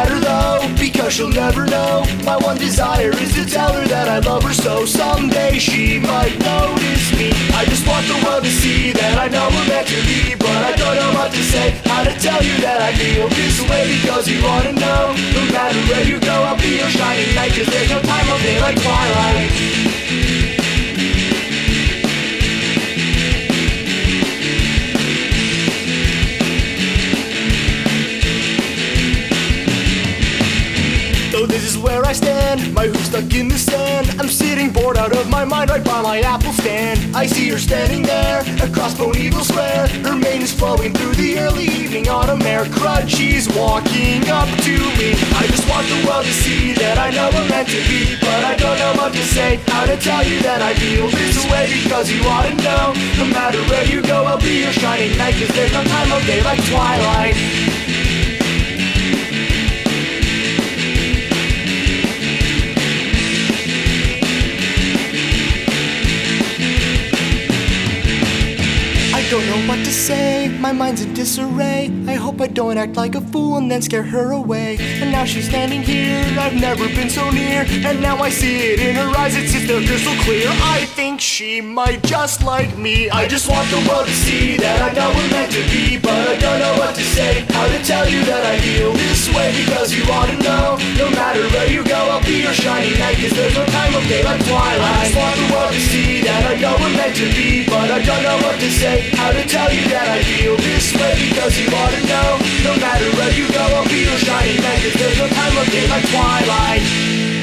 matter though, because she'll never know. My one desire is to tell her that I love her so someday she might notice me. I just want the world to see that I know we're meant to be, but I don't know what to say, how to tell you that I feel this way, because you wanna know. No matter where you go, I'll be your shining light, 'cause there's no time of day like twilight. This is where I stand, my hook stuck in the sand. I'm sitting bored out of my mind right by my apple stand. I see her standing there, across Bonneville Square. Her mane is flowing through the early evening autumn air. Crud, she's walking up to me. I just want the world to see that I know we're meant to be, but I don't know what to say, how to tell you that I feel this way, because you ought to know. No matter where you go, I'll be your shining light, 'cause there's no time of day like twilight. Don't know what to say, my mind's in disarray. I hope I don't act like a fool and then scare her away. And now she's standing here, I've never been so near, and now I see it in her eyes, it's just crystal clear. I think she might just like me. I just want the world to see that I know we're meant to be, but I don't know what to say, how to tell you that I feel this way, because you ought to know. No matter where you go, I'll be your shining light, 'cause there's no time of day like twilight. I just want the world to see that I know we're meant to be, but I don't know what to say, how to tell you that I feel this way, because you ought to know. No matter where you go, I'll be your shining light, 'cause there's no time of day like twilight.